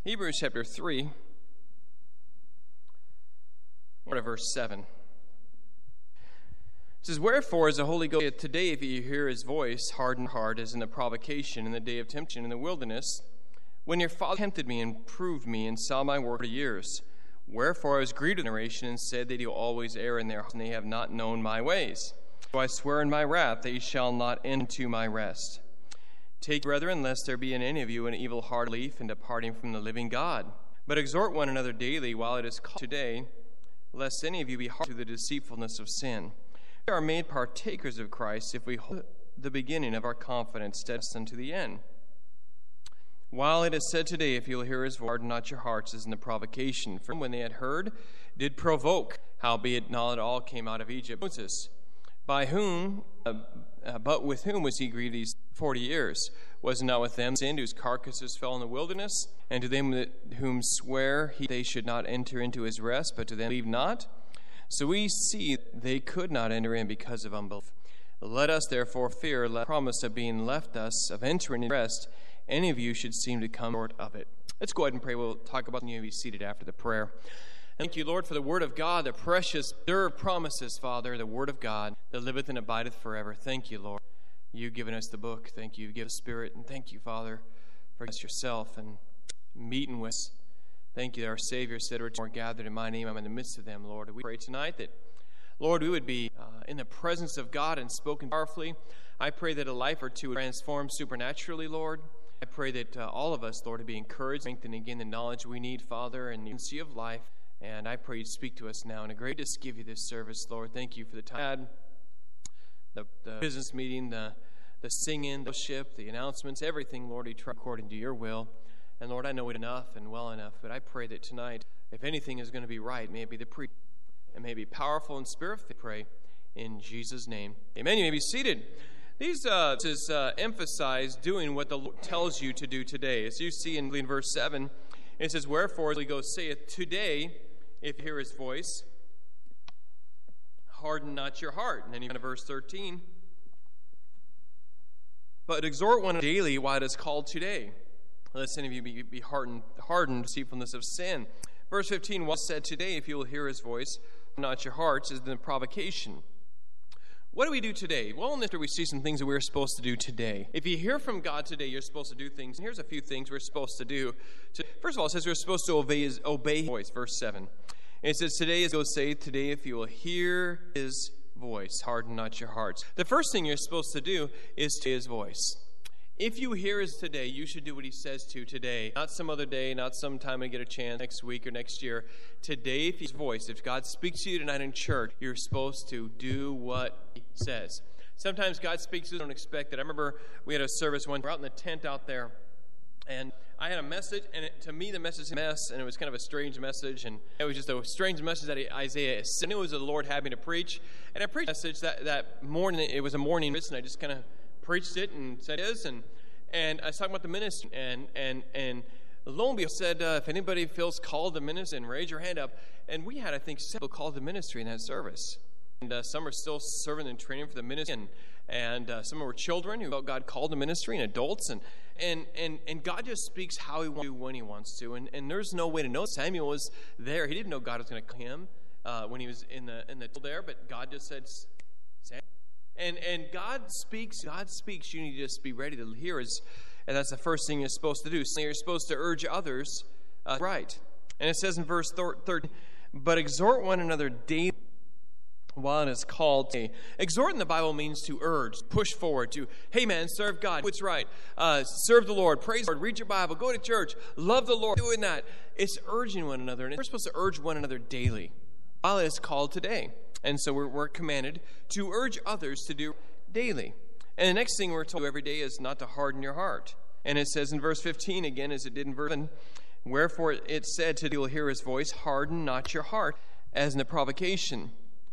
Hebrews chapter 3, verse 7. It says, "Wherefore, as the Holy Ghost saith, today, if ye hear his voice, harden your heart as in the provocation in the day of temptation in the wilderness, when your father tempted me and proved me and saw my work for years. Wherefore I was grieved with generation and said that he will always err in their hearts, and they have not known my ways. So I swear in my wrath, they shall not enter into my rest. Take, brethren, lest there be in any of you an evil heart belief in departing from the living God. But exhort one another daily while it is called today, lest any of you be hardened to the deceitfulness of sin. We are made partakers of Christ if we hold the beginning of our confidence steadfast unto the end. While it is said today, if you will hear his voice, harden not your hearts as in the provocation. For when they had heard, did provoke, howbeit not all came out of Egypt. Moses, by whom, but with whom was he grieved these 40 years? Was it not with them sinned, whose carcasses fell in the wilderness? And to them whom sware he they should not enter into his rest, but to them believe not? So we see they could not enter in because of unbelief. Let us therefore fear, lest the promise of being left us, of entering into rest, any of you should seem to come short of it." Let's go ahead and pray. We'll talk about you be seated after the prayer. Thank you, Lord, for the word of God, the precious, pure promises, Father, the word of God that liveth and abideth forever. Thank you, Lord. You've given us the book. Thank you. You give us Spirit. And thank you, Father, for us yourself and meeting with us. Thank you that our Savior said, "We're more gathered in my name. I'm in the midst of them, Lord." We pray tonight that, Lord, we would be in the presence of God and spoken powerfully. I pray that a life or two would transform supernaturally, Lord. I pray that all of us, Lord, would be encouraged, strengthened, and gain the knowledge we need, Father, and the unity of life. And I pray you'd speak to us now. And a great just give you this service, Lord. Thank you for the time, the business meeting, the singing, the worship, the announcements, everything, Lord, we try according to your will. And Lord, I know it enough and well enough, but I pray that tonight, if anything is going to be right, may it be the preaching, and may it be powerful and spirit-filled. Pray in Jesus' name. Amen. You may be seated. These emphasize doing what the Lord tells you to do today. As you see in verse 7, it says, "Wherefore, Holy Ghost saith, today, if you hear his voice, harden not your heart." And then even in verse 13, "But exhort one daily while it is called today, lest any of you be hardened, deceitfulness of sin." Verse 15, "Well said today, if you will hear his voice, not your hearts, is the provocation." What do we do today? Well, in this we see some things that we're supposed to do today. If you hear from God today, you're supposed to do things. And here's a few things we're supposed to do. First of all, it says we're supposed to obey his voice, verse 7. And it says, "Today is go say, today if you will hear his voice, harden not your hearts." The first thing you're supposed to do is to hear his voice. If you hear his today, you should do what he says to today. Not some other day, not some time to get a chance next week or next year. Today, if his voice, if God speaks to you tonight in church, you're supposed to do what he says. Sometimes God speaks to you, don't expect it. I remember we had a service one, we're out in the tent out there, and I had a message, and to me the message was a mess, and it was kind of a strange message, and it was just a strange message that Isaiah said. I knew it was the Lord had me to preach, and I preached a message that morning. It was a morning, and I just kind of preached it and said it is, and I was talking about the ministry, and lo and behold, said, if anybody feels called to ministry, and raise your hand up. And we had, I think, several called to ministry in that service. And some are still serving and training for the ministry, and some were children who felt God called to ministry, and adults, and God just speaks how he wants to, when he wants to, and there's no way to know. Samuel was there. He didn't know God was going to call him when he was in the there, but God just said, Samuel. And God speaks. You need to just be ready to hear. And that's the first thing you're supposed to do. So you're supposed to urge others right. And it says in verse 13, "But exhort one another daily while it is called today." Exhort in the Bible means to urge, push forward, to, hey man, serve God, what's right, serve the Lord, praise the Lord, read your Bible, go to church, love the Lord, doing that. It's urging one another, and we're supposed to urge one another daily while it is called today. And so we're commanded to urge others to do daily. And the next thing we're told to do every day is not to harden your heart. And it says in verse 15, again, as it did in verse 7, "Wherefore it said to you will hear his voice, harden not your heart, as in the provocation."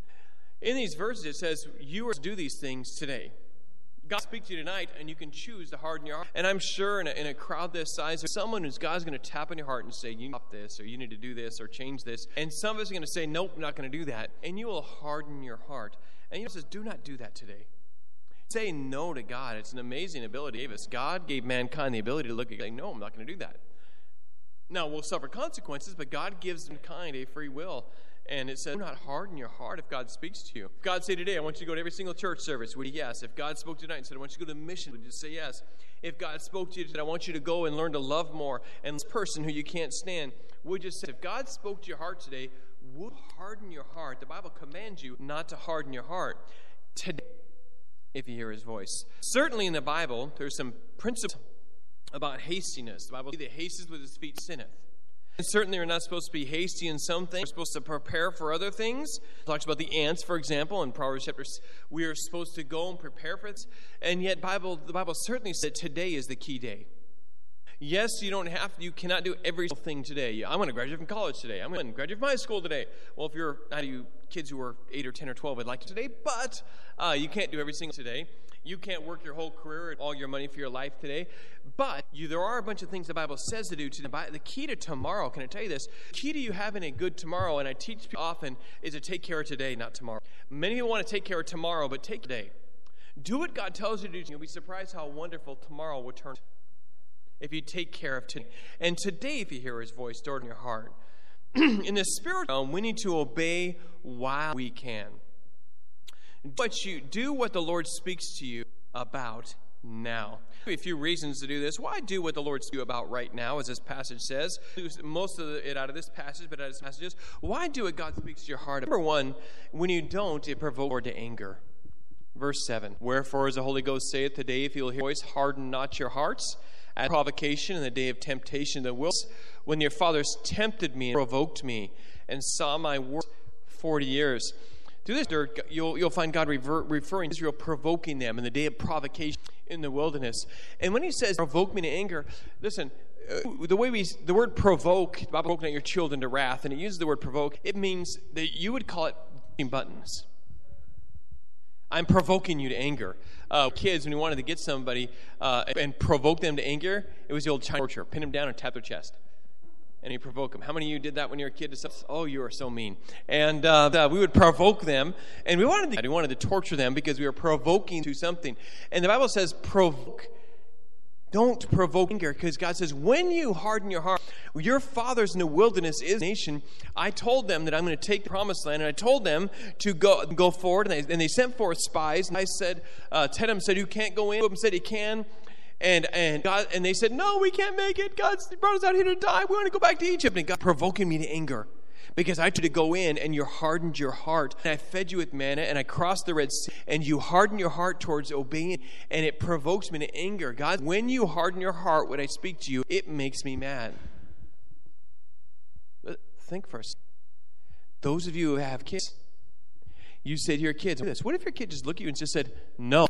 In these verses, it says you are to do these things today. God speaks to you tonight, and you can choose to harden your heart. And I'm sure in a crowd this size, there's someone who's God's going to tap on your heart and say, you need to stop this, or you need to do this, or change this. And some of us are going to say, nope, I'm not going to do that. And you will harden your heart. And he says, do not do that today. Say no to God. It's an amazing ability he gave us. God gave mankind the ability to look at God and say, no, I'm not going to do that. Now, we'll suffer consequences, but God gives mankind a free will. And it says, do not harden your heart if God speaks to you. If God say today, I want you to go to every single church service, would you yes? If God spoke tonight and said, I want you to go to mission, would you say yes? If God spoke to you today, I want you to go and learn to love more, and this person who you can't stand, would you say, if God spoke to your heart today, would harden your heart? The Bible commands you not to harden your heart today if you hear his voice. Certainly in the Bible, there's some principles about hastiness. The Bible says, he that hasteth with his feet sinneth. And certainly we're not supposed to be hasty in some things. We're supposed to prepare for other things. It talks about the ants, for example, in Proverbs chapter 6. We are supposed to go and prepare for this. And yet the Bible certainly said today is the key day. Yes, you cannot do every single thing today. I'm going to graduate from college today. I'm going to graduate from high school today. Well, if you're not you kids who are 8 or 10 or 12, I'd like to today, but you can't do every single today. You can't work your whole career and all your money for your life today. But there are a bunch of things the Bible says to do today. The key to tomorrow, can I tell you this? The key to you having a good tomorrow, and I teach people often, is to take care of today, not tomorrow. Many people want to take care of tomorrow, but take today. Do what God tells you to do. You'll be surprised how wonderful tomorrow will turn if you take care of today. And today, if you hear his voice, store it in your heart. In the spiritual realm, we need to obey while we can. Do what the Lord speaks to you about now. A few reasons to do this. Why do what the Lord speaks to you about right now, as this passage says? Most of it out of this passage, but out of this passages. Why do what God speaks to your heart? Number one, when you don't, it provokes the Lord to anger. Verse 7. Wherefore, as the Holy Ghost saith, today, if you will hear his voice, harden not your hearts. At provocation in the day of temptation, the will, when your fathers tempted me and provoked me, and saw my work 40 years. Through this, you'll find God referring to Israel provoking them in the day of provocation in the wilderness. And when he says, provoke me to anger, listen, the word provoke, the Bible provoking at your children to wrath, and it uses the word provoke, it means that you would call it buttons. I'm provoking you to anger. Kids, when you wanted to get somebody and provoke them to anger, it was the old child torture. Pin them down and tap their chest. And you provoke them. How many of you did that when you were a kid? Oh, you are so mean. And we would provoke them. And we wanted to torture them because we were provoking to something. And the Bible says provoke. Don't provoke anger, because God says, when you harden your heart, your fathers in the wilderness is a nation. I told them that I'm going to take the promised land, and I told them to go forward, and they sent forth spies. And I said, Tedem said, you can't go in. Abram said, he can. And they said, no, we can't make it. God brought us out here to die. We want to go back to Egypt. And God provoking me to anger, because I told you to go in, and you hardened your heart. And I fed you with manna, and I crossed the Red Sea, and you hardened your heart towards obeying, and it provokes me to anger. God, when you harden your heart when I speak to you, it makes me mad. But think for a second. Those of you who have kids, you say to your kids, what if your kid just looked at you and just said, no?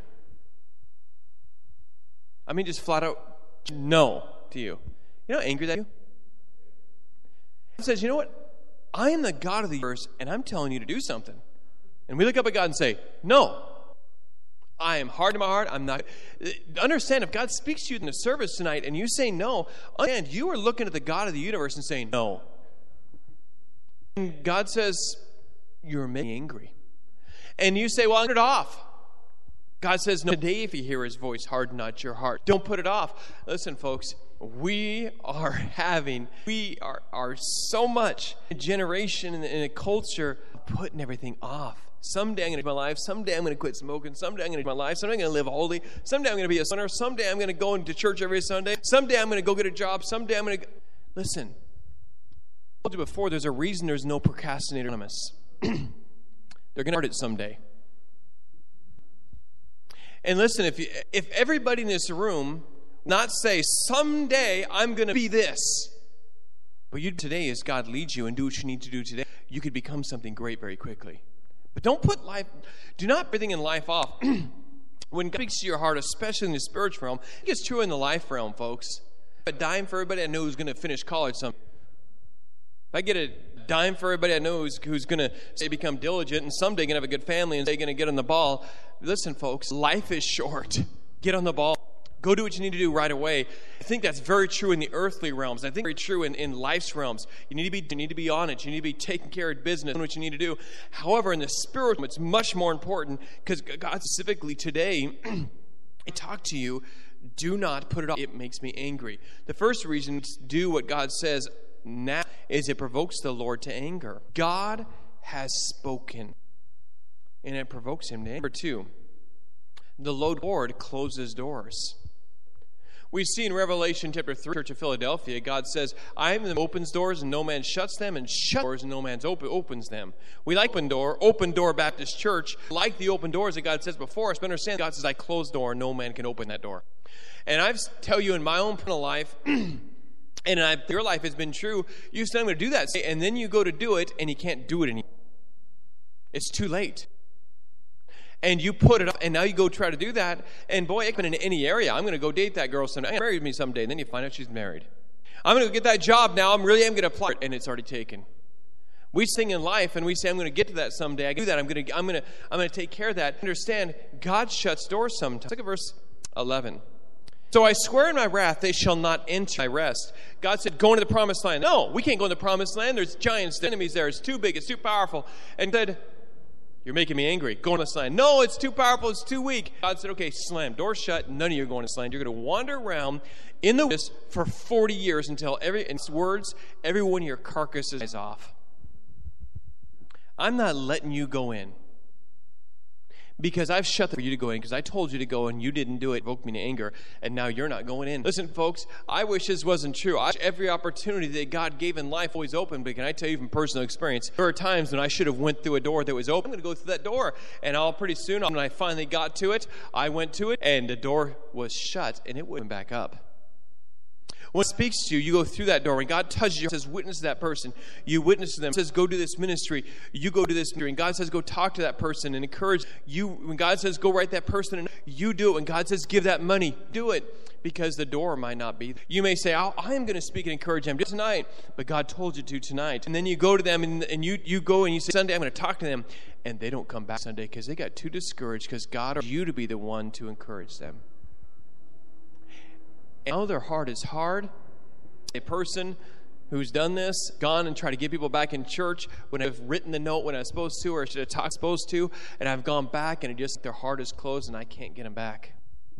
I mean, just flat out, no to you. You know how angry that is? It says, you know what? I am the God of the universe, and I'm telling you to do something. And we look up at God and say, no. I am hard in my heart. I'm not. Understand, if God speaks to you in the service tonight and you say no, and you are looking at the God of the universe and saying no. And God says, you're making me angry. And you say, well, I'll turn it off. God says, no, today if you hear his voice, harden not your heart. Don't put it off. Listen, folks, we are so much a generation in a culture of putting everything off. Someday I'm going to do my life. Someday I'm going to quit smoking. Someday I'm going to do my life. Someday I'm going to live holy. Someday I'm going to be a sinner. Someday I'm going to go into church every Sunday. Someday I'm going to go get a job. Someday I'm going to... Listen, I told you before, there's a reason there's no procrastinator anonymous. They're going to start it someday. And listen, if everybody in this room not say, someday I'm going to be this, but you today as God leads you and do what you need to do today, you could become something great very quickly. But do not put everything in life off. When God speaks to your heart, especially in the spiritual realm, it gets true in the life realm, folks. A dime for everybody I know who's going to finish college someday. If I get a dime for everybody I know who's going to say become diligent and someday going to have a good family and say going to get on the ball. Listen, folks, life is short. Get on the ball. Go do what you need to do right away. I think that's very true in the earthly realms. I think very true in life's realms. You need to be on it. You need to be taking care of business, doing what you need to do. However, in the spiritual realm, it's much more important, because God specifically today, I talk to you Do not put it off. It makes me angry. The first reason to do what God says now is it provokes the Lord to anger. God has spoken, and it provokes him to anger. Number 2, the Lord closes doors. We see in Revelation chapter 3, Church of Philadelphia, God says, I am the one who opens doors and no man shuts them, and shut doors and no man opens them. We like open door Baptist Church, like the open doors that God says before us, but understand God says, I close the door and no man can open that door. And I tell you in my own personal life, and your life has been true, you say, I'm going to do that, and then you go to do it, and you can't do it anymore. It's too late. And you put it up, and now you go try to do that, and boy, it can in any area. I'm going to go date that girl someday. Marry me someday, and then you find out she's married. I'm going to get that job now. I'm going to apply, and it's already taken. We sing in life, and we say, I'm going to get to that someday. I can do that. I'm going to take care of that. Understand, God shuts doors sometimes. Look at verse 11. So I swear in my wrath, they shall not enter my rest. God said, go into the promised land. No, we can't go into the promised land. There's giants, the enemies there. It's too big. It's too powerful. And said, you're making me angry. Go into the land. No, it's too powerful. It's too weak. God said, okay, slam. Door shut. None of you are going to land. You're going to wander around in the wilderness for 40 years until in words, every one of your carcasses is off. I'm not letting you go in. Because I've shut for you to go in, because I told you to go and you didn't do it, provoked me to anger, and now you're not going in. Listen, folks, I wish this wasn't true. Every opportunity that God gave in life always open, but can I tell you from personal experience, there are times when I should have went through a door that was open. I'm going to go through that door, and pretty soon, when I finally got to it, I went to it, and the door was shut, and it wouldn't back up. When it speaks to you, you go through that door. When God touches you, says, witness to that person. You witness to them. It says, go do this ministry. You go do this ministry. And God says, go talk to that person and encourage you. When God says, go write that person, and you do it. When God says, give that money, do it. Because the door might not be. You may say, I am going to speak and encourage them tonight. But God told you to tonight. And then you go to them and you go and you say, Sunday, I'm going to talk to them. And they don't come back Sunday because they got too discouraged because God wants you to be the one to encourage them. And now their heart is hard. A person who's done this, gone and tried to get people back in church when I've written the note when I was supposed to or should have talked supposed to, and I've gone back and their heart is closed and I can't get them back.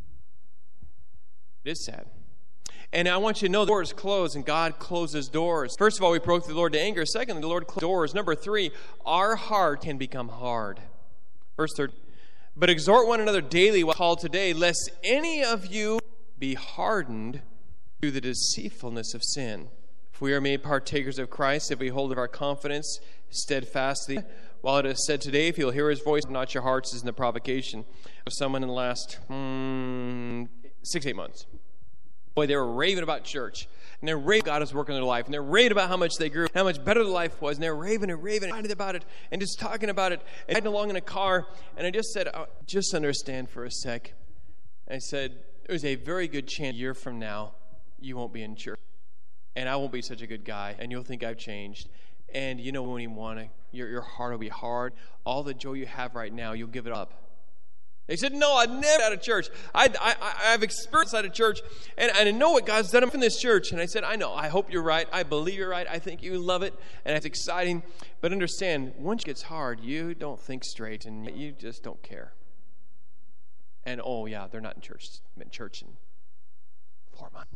It is sad. And I want you to know the door is closed and God closes doors. First of all, we provoke the Lord to anger. Secondly, the Lord closes doors. Number 3, our heart can become hard. Verse 3. But exhort one another daily while called today, lest any of you be hardened through the deceitfulness of sin. If we are made partakers of Christ, if we hold of our confidence steadfastly, while it is said today, if you'll hear his voice, not your hearts, is in the provocation of someone in the last 6-8 months. Boy, they were raving about church, and they're raving God is working in their life, and they're raving about how much they grew, how much better their life was, and they're raving about it, and just talking about it, and riding along in a car, and I just said, just understand for a sec. I said, there's a very good chance a year from now you won't be in church. And I won't be such a good guy. And you'll think I've changed. And you know when you want to, your heart will be hard. All the joy you have right now, you'll give it up. They said, no, I'd never out of church. I've experienced out of church. And I know what God's done in this church. And I said, I know. I hope you're right. I believe you're right. I think you love it. And it's exciting. But understand, once it gets hard, you don't think straight. And you just don't care. And, oh, yeah, they're not in church. Been in church in 4 months.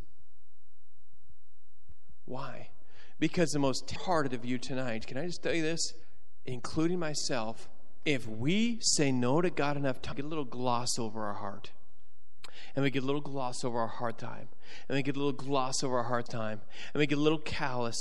Why? Because the most hard of you tonight, can I just tell you this? Including myself, if we say no to God enough time, we get a little gloss over our heart. And we get a little gloss over our hard time. And we get a little gloss over our hard time. And we get a little callous.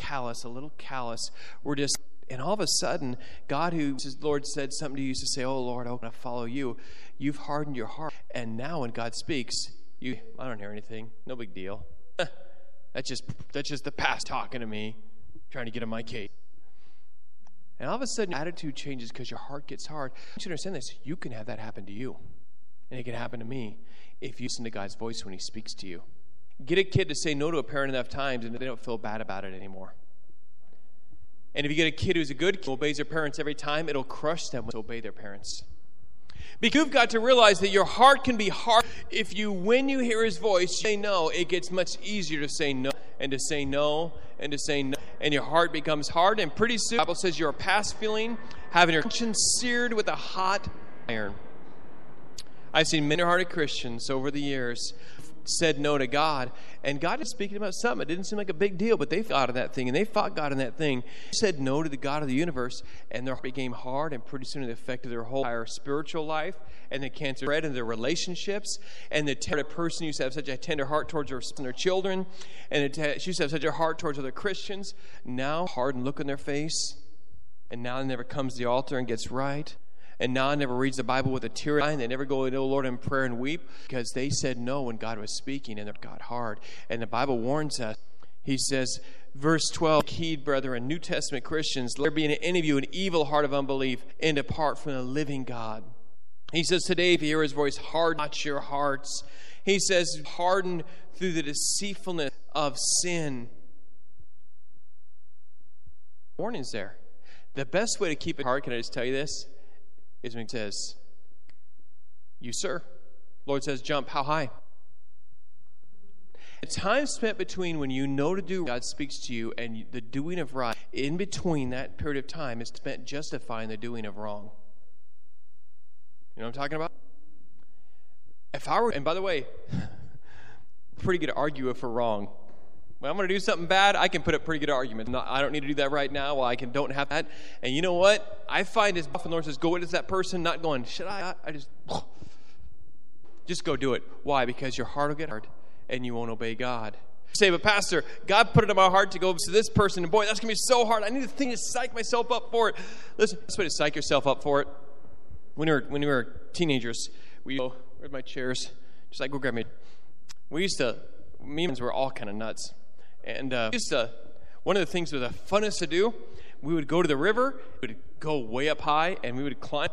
We're just... And all of a sudden, God, who the Lord said something to you, used to say, oh, Lord, I want to follow you. You've hardened your heart. And now when God speaks, I don't hear anything. No big deal. That's just the past talking to me, trying to get on my case. And all of a sudden, your attitude changes because your heart gets hard. I want you to understand this. You can have that happen to you. And it can happen to me if you listen to God's voice when he speaks to you. Get a kid to say no to a parent enough times and they don't feel bad about it anymore. And if you get a kid who's a good kid, who obeys their parents every time, it'll crush them to obey their parents. Because you've got to realize that your heart can be hard. When you hear his voice, you say no, it gets much easier to say no, and to say no, and to say no. And your heart becomes hard, and pretty soon, the Bible says you're past feeling, having your conscience seared with a hot iron. I've seen many hearted Christians over the years said no to God. And God is speaking about something. It didn't seem like a big deal, but they fought in that thing, and they fought God in that thing. They said no to the God of the universe, and their heart became hard, and pretty soon it affected their whole entire spiritual life, and the cancer spread into their relationships, and the person used to have such a tender heart towards their children, and she used to have such a heart towards other Christians, now hardened look on their face, and now it never comes to the altar and gets right. And now never reads the Bible with a tear in their eye. They never go to the Lord in prayer and weep because they said no when God was speaking, and they got hard. And the Bible warns us. He says, verse 12, heed, brethren, New Testament Christians, let there be in any of you an evil heart of unbelief and depart from the living God. He says, today, if you hear his voice, harden not your hearts. He says, harden through the deceitfulness of sin. Warnings there. The best way to keep it hard, can I just tell you this? Is when he says, you, sir. Lord says, jump. How high? The time spent between when you know to do, God speaks to you, and the doing of right, in between that period of time is spent justifying the doing of wrong. You know what I'm talking about? If I were, and by the way, pretty good to argue if we're wrong. When I'm going to do something bad, I can put up pretty good arguments. I don't need to do that right now. Well, don't have that. And you know what? I find as often the Lord says, go with that person, not going, should I? I just go do it. Why? Because your heart will get hard and you won't obey God. You say, but Pastor, God put it in my heart to go to this person. And boy, that's going to be so hard. I need to think to psych myself up for it. Listen, that's way to psych yourself up for it. When we were teenagers, we go, where's my chairs? Just like, go grab me. Me and friends were all kind of nuts. And one of the things that was the funnest to do, we would go to the river, we would go way up high, and we would climb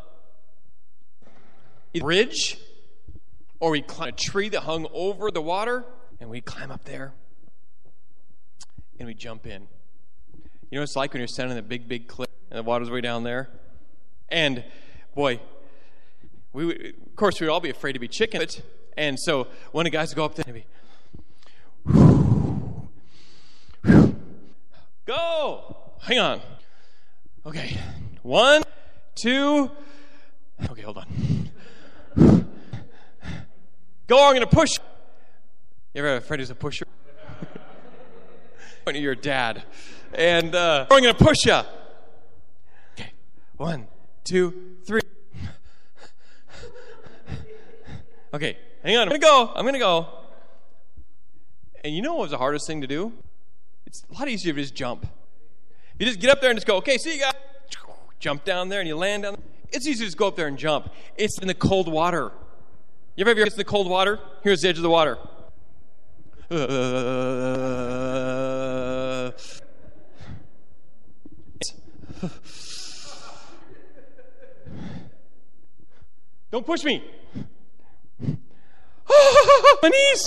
a bridge, or we'd climb a tree that hung over the water, and we'd climb up there, and we'd jump in. You know what it's like when you're standing on a big, big cliff, and the water's way down there? And, boy, we'd all be afraid to be chicken. And so one of the guys would go up there and be, go! Hang on. Okay. 1, 2. Okay, hold on. Go, I'm going to push. You ever have a friend who's a pusher? When you're your dad. And I'm going to push you. Okay. 1, 2, 3. Okay, hang on. I'm going to go. And you know what was the hardest thing to do? It's a lot easier to just jump. You just get up there and just go, okay, see you guys. Jump down there and you land down there. It's easy to just go up there and jump. It's in the cold water. You ever get in the cold water? Here's the edge of the water. Don't push me. My knees.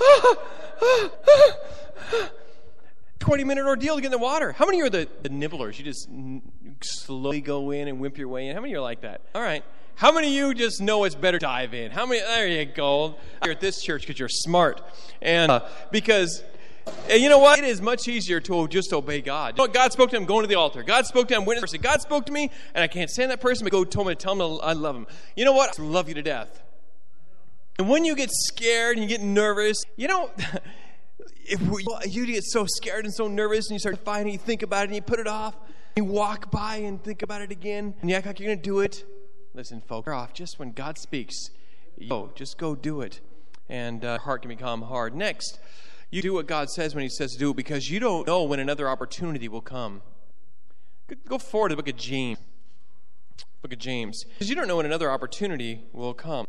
20-minute ordeal to get in the water. How many are the nibblers? You just slowly go in and wimp your way in. How many are like that? All right. How many of you just know it's better to dive in? How many? There you go. You're at this church because you're smart. And because, you know what? It is much easier to just obey God. You know what? God spoke to him, going to the altar. God spoke to him, witness person. God spoke to me, and I can't stand that person, but tell him I love him. You know what? I love you to death. And when you get scared and you get nervous, you know, you get so scared and so nervous and you start fighting, you think about it and you put it off. You walk by and think about it again and you act like you're going to do it. Listen, folks, off just when God speaks. Just go do it. And your heart can become hard. Next, you do what God says when he says to do it because you don't know when another opportunity will come. Go forward to the book of James. Book of James. Because you don't know when another opportunity will come.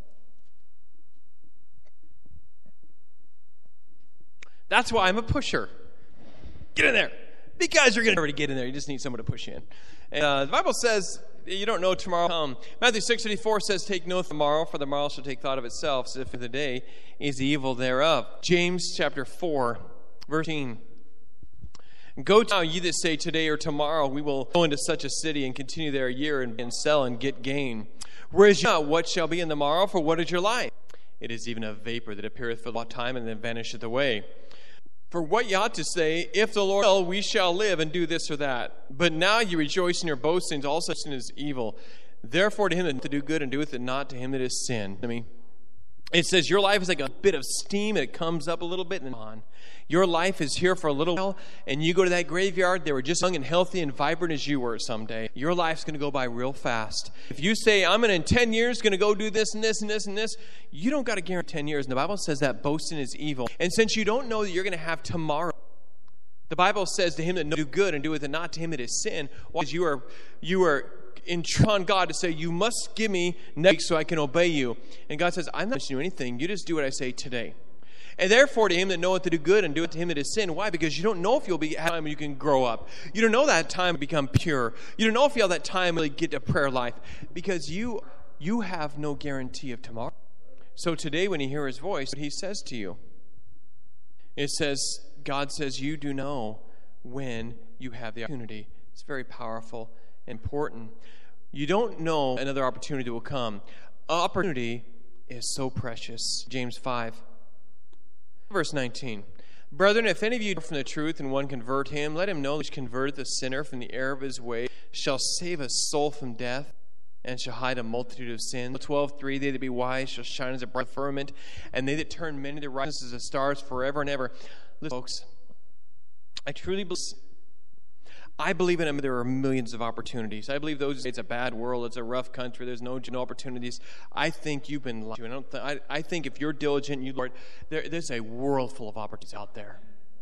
That's why I'm a pusher. Get in there. Because you're going to already get in there. You just need someone to push you in. And the Bible says you don't know tomorrow will come. Matthew 6:34 says, take no tomorrow, for the morrow shall take thought of itself, as if the day is the evil thereof. James chapter 4, verse 18. Go now, ye that say today or tomorrow, we will go into such a city and continue there a year and sell and get gain. Whereas you know what shall be in the morrow, for what is your life? It is even a vapor that appeareth for a long time and then vanisheth away. For what ye ought to say, if the Lord will, we shall live and do this or that. But now ye rejoice in your boastings, all such sin is evil. Therefore to him that to do good and doeth it not, to him that is sin. It says your life is like a bit of steam, and it comes up a little bit and on. Your life is here for a little while, and you go to that graveyard, they were just young and healthy and vibrant as you were someday. Your life's going to go by real fast. If you say, I'm in 10 years going to go do this and this and this and this, you don't got to guarantee 10 years. And the Bible says that boasting is evil. And since you don't know that you're going to have tomorrow, the Bible says to him that do good and doeth it not, to him that is sin. Because you are on God to say, you must give me next week so I can obey you. And God says, I'm not going to do anything. You just do what I say today. And therefore, to him that knoweth to do good and do it to him that is sin. Why? Because you don't know if you'll be have time when you can grow up. You don't know that time to become pure. You don't know if you'll have that time to really get a prayer life. Because you have no guarantee of tomorrow. So today, when you hear his voice, he says to you, it says, God says, you do know when you have the opportunity. It's very powerful and important. You don't know another opportunity will come. Opportunity is so precious. James 5, verse 19. Brethren, if any of you from the truth and one convert him, let him know which converteth a sinner from the error of his way shall save a soul from death and shall hide a multitude of sins. 12:3, they that be wise shall shine as a bright firmament, and they that turn many to righteousness as the stars forever and ever. Listen, folks, I truly believe in him. There are millions of opportunities. I believe it's a bad world. It's a rough country. There's no opportunities. I think you've been lied to. I think if you're diligent, you Lord, there's a world full of opportunities out there.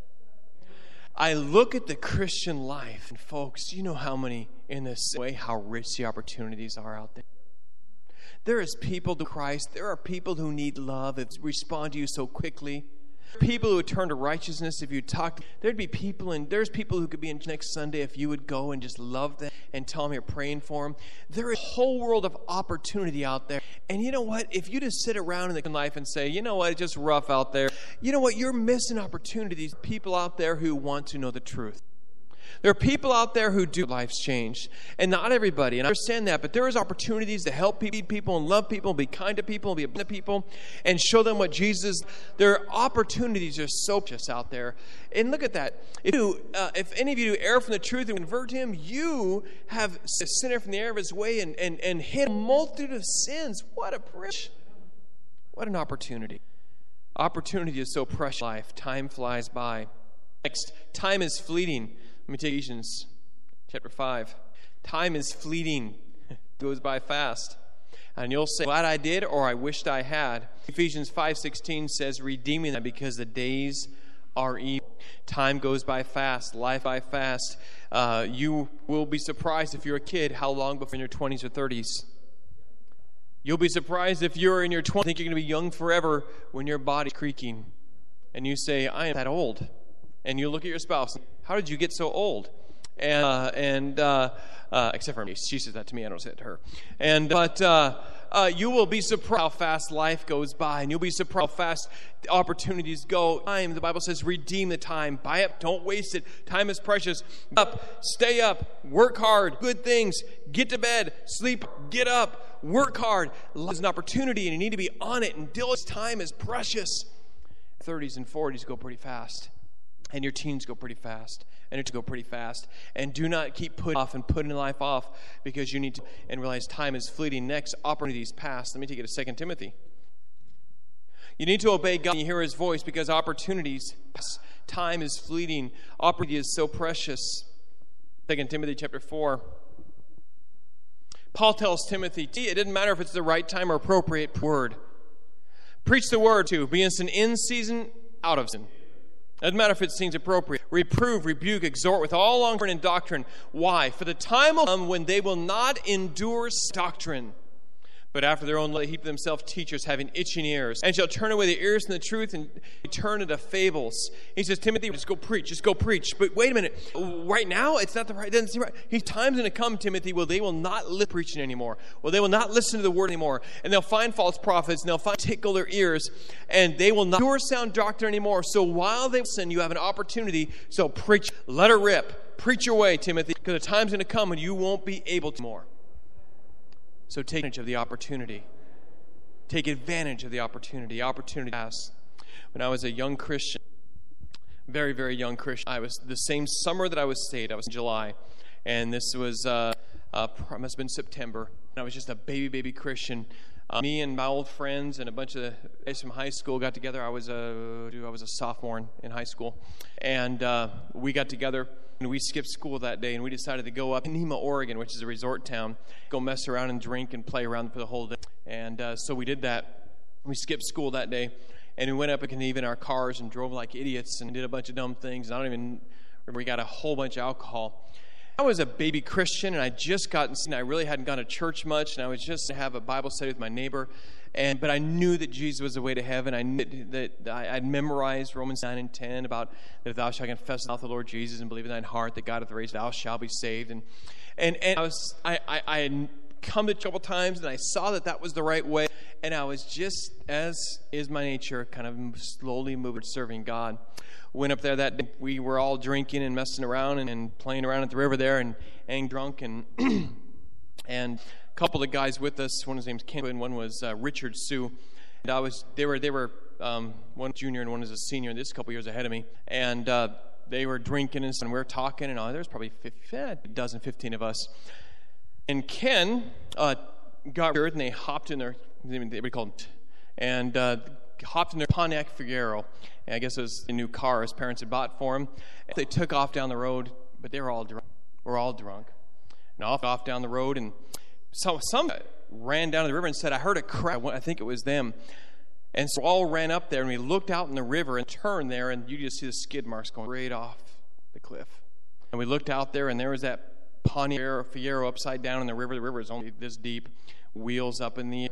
I look at the Christian life, and folks, you know how many in this way, how rich the opportunities are out there. There is people to Christ. There are people who need love and respond to you so quickly. People who would turn to righteousness if you talked. There's people who could be in next Sunday if you would go and just love them and tell them you're praying for them. There is a whole world of opportunity out there. And you know what? If you just sit around in the life and say, you know what, it's just rough out there. You know what? You're missing opportunities. People out there who want to know the truth. There are people out there who do life's changed. And not everybody. And I understand that. But there is opportunities to help people and love people and be kind to people and be a to people and show them what Jesus. There are opportunities that are so just out there. And look at that. If any of you do err from the truth and convert him, you have a sinner from the error of his way and hid a multitude of sins. What a privilege. What an opportunity. Opportunity is so precious in life. Time flies by. Next, time is fleeting. Let me take Ephesians chapter 5. Time is fleeting. It goes by fast. And you'll say, glad I did, or I wished I had. Ephesians 5:16 says, redeeming that because the days are evil. Time goes by fast. Life by fast. You will be surprised if you're a kid how long before in your 20s or 30s. You'll be surprised if you're in your 20s, think you're going to be young forever when your body's creaking. And you say, I am that old. And you look at your spouse, how did you get so old? And except for me, she says that to me, I don't say it to her. But you will be surprised how fast life goes by, and you'll be surprised how fast opportunities go. Time, the Bible says, redeem the time. Buy it, don't waste it. Time is precious. Stay up, work hard, good things, get to bed, sleep, get up, work hard. Life is an opportunity, and you need to be on it, and diligence. Time is precious. 30s and 40s go pretty fast. And your teens go pretty fast. And your teens go pretty fast. And do not keep putting life off because you need to and realize time is fleeting. Next, opportunities pass. Let me take you to 2 Timothy. You need to obey God and you hear his voice because opportunities pass. Time is fleeting. Opportunity is so precious. 2 Timothy chapter 4. Paul tells Timothy, it doesn't matter if it's the right time or appropriate word. Preach the word too. Be instant in season, out of season. Doesn't matter if it seems appropriate. Reprove, rebuke, exhort with all longsuffering and doctrine. Why? For the time will come when they will not endure doctrine, but after their own heap themselves teachers having itching ears, and shall turn away their ears from the truth and turn into fables. He says, Timothy, just go preach. But wait a minute, right now it's not the right. It doesn't seem right. Time's going to come, Timothy, where they will not listen to preaching anymore. Well, they will not listen to the word anymore, and they'll find false prophets, and they'll tickle their ears, and they will not endure sound doctrine anymore. So while they listen, you have an opportunity. So preach, let her rip, preach your way, Timothy, because the time's going to come when you won't be able to more. So take advantage of the opportunity. Take advantage of the opportunity. Opportunity pass. When I was a young Christian, very, very young Christian, I was the same summer that I was saved. I was in July. And this was, must have been September. And I was just a baby Christian. Me and my old friends and a bunch of guys from high school got together. I was a sophomore in high school, and we got together and we skipped school that day, and we decided to go up to Nima, Oregon, which is a resort town, go mess around and drink and play around for the whole day. And so we did that. We skipped school that day, and we went up to Geneva in our cars and drove like idiots and did a bunch of dumb things. And I don't even remember, we got a whole bunch of alcohol. I was a baby Christian, and I just gotten, I really hadn't gone to church much, and I was just to have a Bible study with my neighbor. But I knew that Jesus was the way to heaven. I knew that I'd memorized Romans 9 and 10 about that if thou shalt confess the Lord Jesus and believe in thine heart that God hath raised, thou shalt be saved. And I had come to a couple times, and I saw that was the right way, and I was just, as is my nature, kind of slowly moving, serving God. Went up there that day. We were all drinking and messing around and playing around at the river there and drunk. And and a couple of guys with us, one of his name's Ken and one was Richard Sue. And they were one junior and one was a senior, this couple years ahead of me. And they were drinking and we were talking, and there was probably 15 of us. And Ken got here, and they hopped in their, they would call them, and hopped in their Pontiac Fiero. And I guess it was a new car his parents had bought for him. And they took off down the road, but they were all drunk. We're all drunk. And off down the road, and some ran down to the river and said, I heard a cry. I think it was them. And so all ran up there, and we looked out in the river and turned there, and you just see the skid marks going right off the cliff. And we looked out there, and there was that Pontiac Fiero upside down in the river. The river is only this deep, wheels up in the air.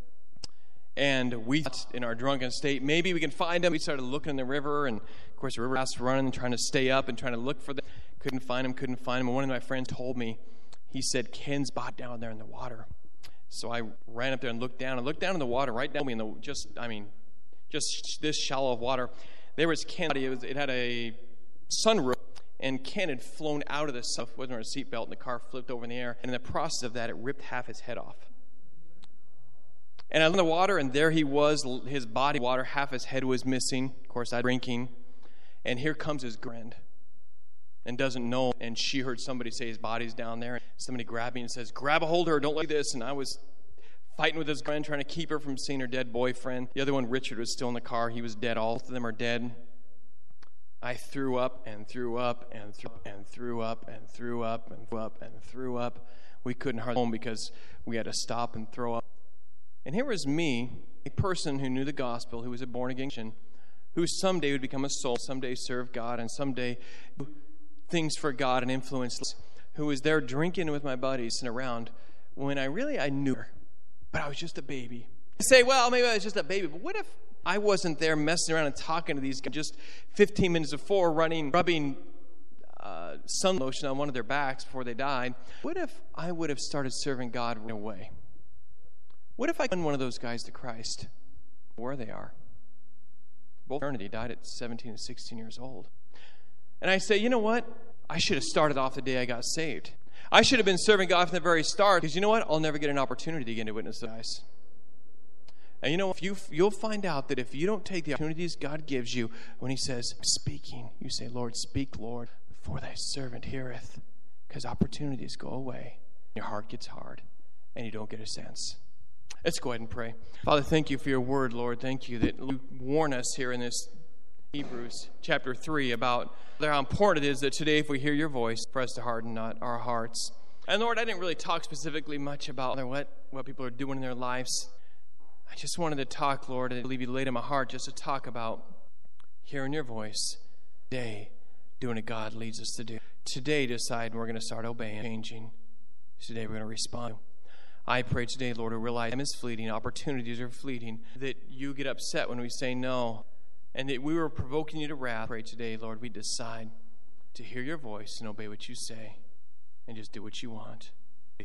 And we thought in our drunken state, maybe we can find them. We started looking in the river, and of course the river was running, trying to stay up and trying to look for them. Couldn't find them. And one of my friends told me, he said, Ken's bot down there in the water. So I ran up there and looked down in the water, right down me in the just this shallow of water. There was Ken. It had a sunroof, and Ken had flown out of the sun, wasn't wearing a seatbelt, and the car flipped over in the air. And in the process of that, it ripped half his head off. And I looked in the water, and there he was, his body water, half his head was missing. Of course, I was drinking. And here comes his girlfriend, and doesn't know. And she heard somebody say his body's down there. And somebody grabbed me and says, grab a hold of her, don't let this. And I was fighting with his girlfriend, trying to keep her from seeing her dead boyfriend. The other one, Richard, was still in the car. He was dead. All of them are dead. I threw up and threw up and threw up and threw up and threw up and threw up and threw up. We couldn't hardly home because we had to stop and throw up. And here was me, a person who knew the gospel, who was a born-again Christian, who someday would become a soul, someday serve God, and someday do things for God and influence, who was there drinking with my buddies and around when I knew her, but I was just a baby. You say, well, maybe I was just a baby, but what if I wasn't there messing around and talking to these guys just 15 minutes before, rubbing sun lotion on one of their backs before they died? What if I would have started serving God right away? What if I won one of those guys to Christ, where they are? Both eternity, died at 17 and 16 years old. And I say, you know what? I should have started off the day I got saved. I should have been serving God from the very start, because you know what? I'll never get an opportunity again to witness the guys. And you know, you'll find out that if you don't take the opportunities God gives you, when he says, speaking, you say, Lord, speak, Lord, for thy servant heareth. Because opportunities go away. Your heart gets hard, and you don't get a sense. Let's go ahead and pray. Father, thank you for your word, Lord. Thank you that you warn us here in this Hebrews chapter 3 about how important it is that today, if we hear your voice, for us to harden not our hearts. And Lord, I didn't really talk specifically much about what people are doing in their lives. I just wanted to talk, Lord, and I believe you laid in my heart just to talk about hearing your voice today, doing what God leads us to do. Today, deciding we're going to start obeying, changing. Today, we're going to respond. I pray today, Lord, to realize time is fleeting, opportunities are fleeting, that you get upset when we say no, and that we were provoking you to wrath. I pray today, Lord, we decide to hear your voice and obey what you say and just do what you want.